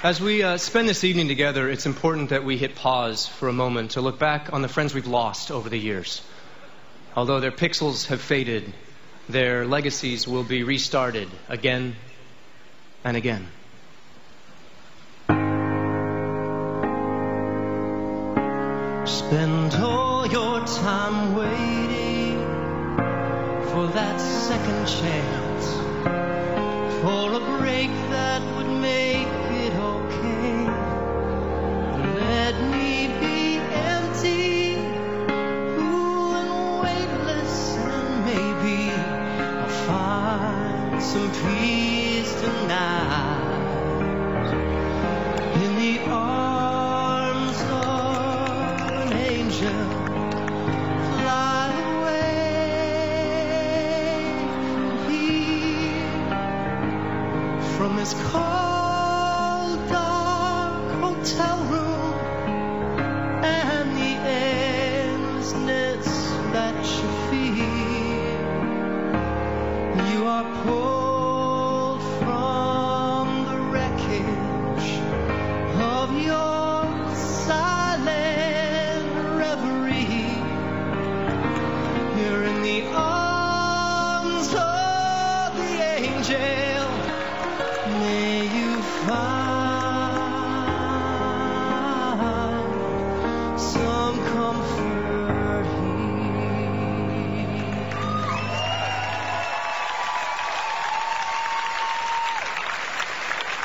As we spend this evening together, it's important that we hit pause for a moment to look back on the friends we've lost over the years. Although their pixels have faded, their legacies will be restarted again and again. Spend all your time waiting for that second chance, for a break that would make it okay. Let me be empty, cool and weightless, and maybe I'll find some peace tonight in the arms of an angel. Fly away from here, from this cold, dark hotel room and the endlessness that you feel. You are pulled from the wreckage of your